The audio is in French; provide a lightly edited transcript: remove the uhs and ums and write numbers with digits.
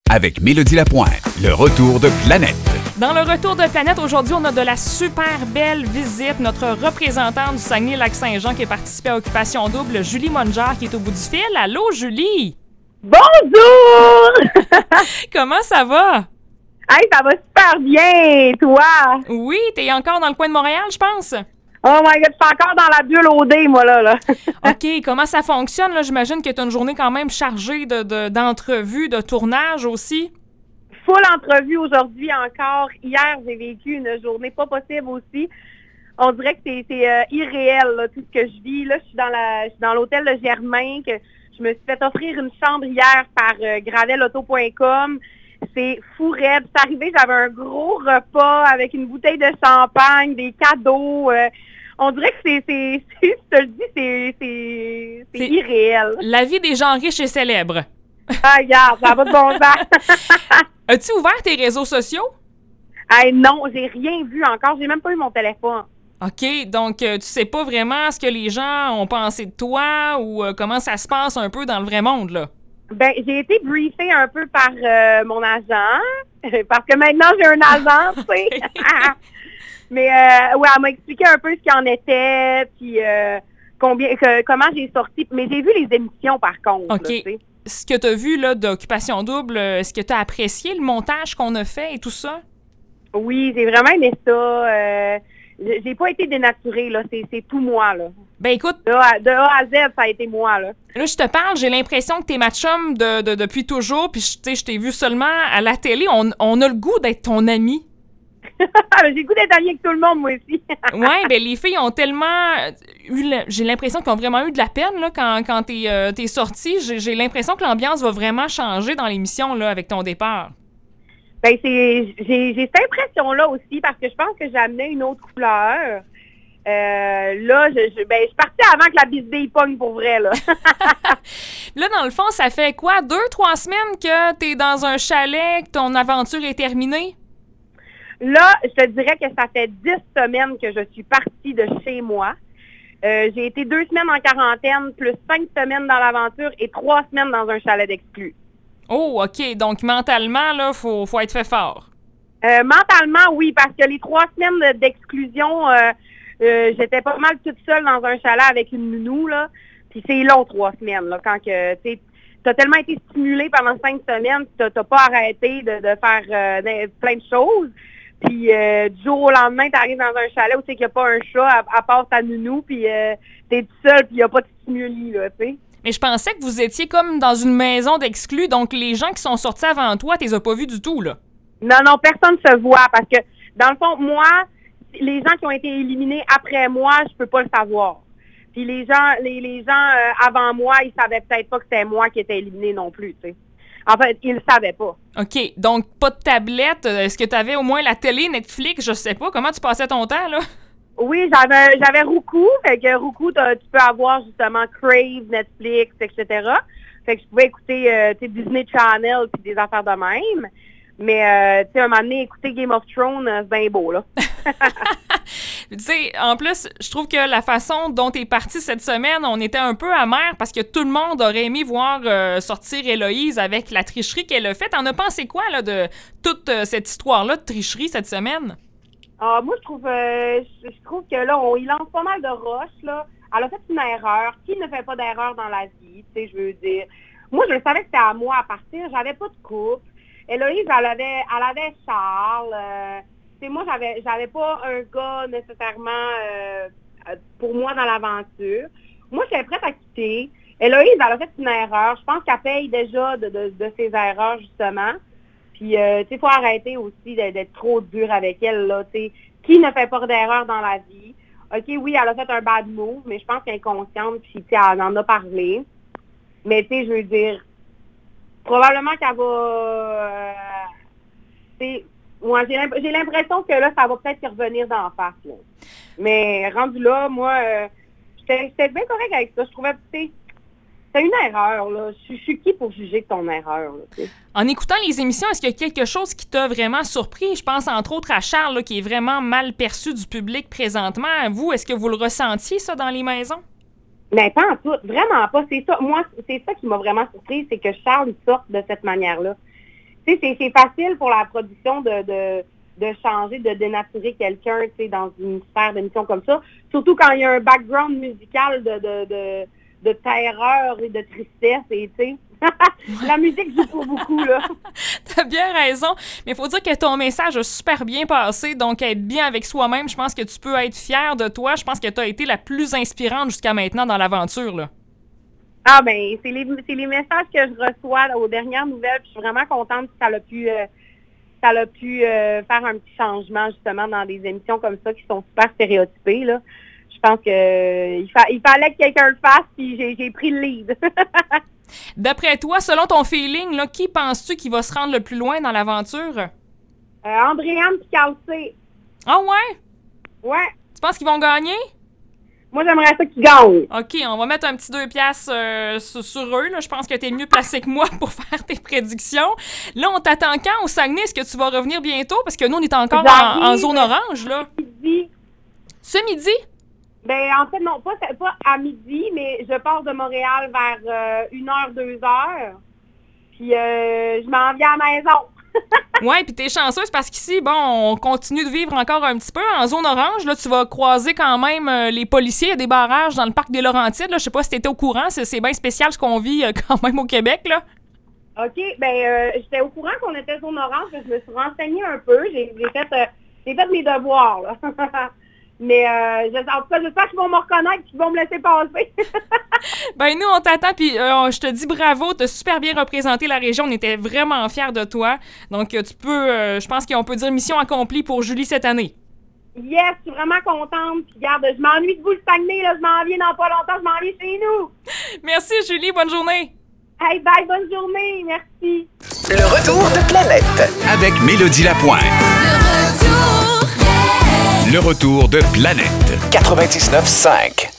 avec Mélodie Lapointe. Le retour de Planète. Dans le retour de Planète, aujourd'hui, on a de la super belle visite. Notre représentante du Saguenay-Lac-Saint-Jean qui a participé à Occupation Double, Julie Mongeard, qui est au bout du fil. Allô, Julie? Bonjour! Comment ça va? Hey, ça va super bien, toi? Oui, t'es encore dans le coin de Montréal, je pense. Oh my God, je suis encore dans la bulle OD, moi, là. OK, comment ça fonctionne, là? J'imagine que t'as une journée quand même chargée d'entrevues, de tournage aussi. Full entrevue aujourd'hui encore. Hier, j'ai vécu une journée pas possible aussi. On dirait que c'est irréel, là, tout ce que je vis. Là, je suis dans l'hôtel de Germain, que je me suis fait offrir une chambre hier par gravelauto.com. C'est fou raide. C'est arrivé, j'avais un gros repas avec une bouteille de champagne, des cadeaux. On dirait que je te le dis, c'est irréel. La vie des gens riches et célèbres. Ah, regarde, ça va de bon sens. As-tu ouvert tes réseaux sociaux? Hey, non, j'ai rien vu encore. J'ai même pas eu mon téléphone. OK, donc tu sais pas vraiment ce que les gens ont pensé de toi ou comment ça se passe un peu dans le vrai monde, là? Ben, j'ai été briefée un peu par mon agent, parce que maintenant j'ai un agent, tu sais. Mais ouais, elle m'a expliqué un peu ce qu'il en était, puis comment j'ai sorti. Mais j'ai vu les émissions par contre. OK. Là, ce que tu as vu là d'Occupation Double, est-ce que tu as apprécié le montage qu'on a fait et tout ça? Oui, j'ai vraiment aimé ça. J'ai pas été dénaturée, là. C'est tout moi, là. Ben écoute... De A à Z, ça a été moi, là. Là, je te parle, j'ai l'impression que t'es ma chum depuis toujours, puis tu sais, je t'ai vu seulement à la télé. On a le goût d'être ton ami. J'ai le goût d'être amie avec tout le monde, moi aussi. Ouais, ben les filles ont tellement j'ai l'impression qu'ils ont vraiment eu de la peine, là, quand t'es sortie. J'ai l'impression que l'ambiance va vraiment changer dans l'émission, là, avec ton départ. Ben, j'ai cette impression-là aussi, parce que je pense que j'ai amené une autre couleur. Là, je suis partie avant que la bisbille pogne pour vrai, là. Là, dans le fond, ça fait quoi? 2-3 semaines que t'es dans un chalet, que ton aventure est terminée? Là, je te dirais que ça fait 10 semaines que je suis partie de chez moi. J'ai été 2 semaines en quarantaine, plus 5 semaines dans l'aventure et 3 semaines dans un chalet d'exclus. Oh, OK. Donc, mentalement, là, faut être fait fort. Mentalement, oui, parce que les 3 semaines d'exclusion, j'étais pas mal toute seule dans un chalet avec une nounou, là. Puis c'est long, 3 semaines, là, quand que, tu sais, t'as tellement été stimulé pendant 5 semaines, t'as pas arrêté de faire plein de choses. Puis du jour au lendemain, t'arrives dans un chalet où tu sais qu'il n'y a pas un chat à part ta nounou, puis t'es tout seul, puis il n'y a pas de stimuli, là, tu sais. Mais je pensais que vous étiez comme dans une maison d'exclus, donc les gens qui sont sortis avant toi, tu les as pas vus du tout, là. Non, personne se voit, parce que, dans le fond, moi, les gens qui ont été éliminés après moi, je peux pas le savoir. Puis les gens avant moi, ils savaient peut-être pas que c'était moi qui étais éliminé non plus, tu sais. En fait, ils le savaient pas. OK. Donc, pas de tablette. Est-ce que tu avais au moins la télé, Netflix? Je sais pas. Comment tu passais ton temps, là? Oui, j'avais Roku. Fait que Roku, tu peux avoir justement Crave, Netflix, etc. Fait que je pouvais écouter Disney Channel puis des affaires de même. Mais, tu sais, un moment donné, écouter Game of Thrones, c'est bien beau, là. Tu sais, en plus, je trouve que la façon dont t'es partie cette semaine, on était un peu amer parce que tout le monde aurait aimé voir sortir Héloïse avec la tricherie qu'elle a faite. T'en as pensé quoi, là, de toute cette histoire-là de tricherie cette semaine? Ah, moi, je trouve que là, il lance pas mal de roches, là. Elle a fait une erreur. Qui ne fait pas d'erreur dans la vie, tu sais, je veux dire. Moi, je savais que c'était à moi à partir. J'avais pas de couple. Héloïse, elle avait Charles. Tu sais, moi, j'avais pas un gars nécessairement pour moi dans l'aventure. Moi, j'étais prête à quitter. Héloïse, elle a fait une erreur. Je pense qu'elle paye déjà de ses erreurs, justement. Puis, tu sais, faut arrêter aussi d'être trop dur avec elle, là, tu sais. Qui ne fait pas d'erreur dans la vie? OK, oui, elle a fait un bad move, mais je pense qu'elle est consciente, puis, tu sais, elle en a parlé. Mais, tu sais, je veux dire, probablement qu'elle va... tu sais, moi, j'ai l'impression que là, ça va peut-être y revenir d'en face, là. Mais, rendu là, moi, j'étais bien correcte avec ça. Je trouvais, tu sais, c'est une erreur, là. Je suis qui pour juger de ton erreur, là, tu sais? En écoutant les émissions, est-ce qu'il y a quelque chose qui t'a vraiment surpris? Je pense entre autres à Charles, là, qui est vraiment mal perçu du public présentement. Vous, est-ce que vous le ressentiez, ça, dans les maisons? Mais pas en tout, vraiment pas. C'est ça. Moi, c'est ça qui m'a vraiment surpris, c'est que Charles sorte de cette manière-là. Tu tu sais, c'est facile pour la production de changer, de dénaturer quelqu'un, tu sais, dans une sphère d'émission comme ça. Surtout quand il y a un background musical de terreur et de tristesse, et tu sais. La musique joue pas beaucoup, là. T'as bien raison, mais il faut dire que ton message a super bien passé, donc être bien avec soi-même, je pense que tu peux être fier de toi. Je pense que tu as été la plus inspirante jusqu'à maintenant dans l'aventure, là. Ah ben, c'est les messages que je reçois là, aux dernières nouvelles, puis je suis vraiment contente que ça a pu faire un petit changement, justement, dans des émissions comme ça qui sont super stéréotypées, là. Je pense que il fallait que quelqu'un le fasse, puis j'ai pris le lead. D'après toi, selon ton feeling, là, qui penses-tu qui va se rendre le plus loin dans l'aventure? Andréane Picalcé. Ah ouais? Ouais. Tu penses qu'ils vont gagner? Moi, j'aimerais ça qu'ils gagnent. OK, on va mettre un petit 2 piastres sur eux. Là. Je pense que t'es mieux placé que moi pour faire tes prédictions. Là, on t'attend quand au Saguenay? Est-ce que tu vas revenir bientôt? Parce que nous, on est encore en zone orange, là. Midi. Ce midi? Ben, en fait, non, pas à midi, mais je pars de Montréal vers 1h, 2h. Puis, je m'en viens à la maison. Ouais, puis t'es chanceuse parce qu'ici, bon, on continue de vivre encore un petit peu en zone orange. Là, tu vas croiser quand même les policiers. Il y a des barrages dans le parc des Laurentides. Là. Je sais pas si t'étais au courant. C'est bien spécial ce qu'on vit quand même au Québec, là. OK. Ben, j'étais au courant qu'on était zone orange. Je me suis renseignée un peu. J'ai fait mes devoirs, là. Mais en tout cas, j'espère qu'ils vont me reconnaître et qu'ils vont me laisser passer. Ben nous, on t'attend, puis je te dis bravo, t'as super bien représenté la région, on était vraiment fiers de toi. Donc, tu peux, je pense qu'on peut dire mission accomplie pour Julie cette année. Yes, je suis vraiment contente. Puis regarde, je m'ennuie de vous le Saguenay, là, je m'en viens dans pas longtemps, je m'en viens chez nous. Merci Julie, bonne journée. Hey, bye, bonne journée, merci. Le retour de Planète avec Mélodie Lapointe. Le retour de Planète 99.5.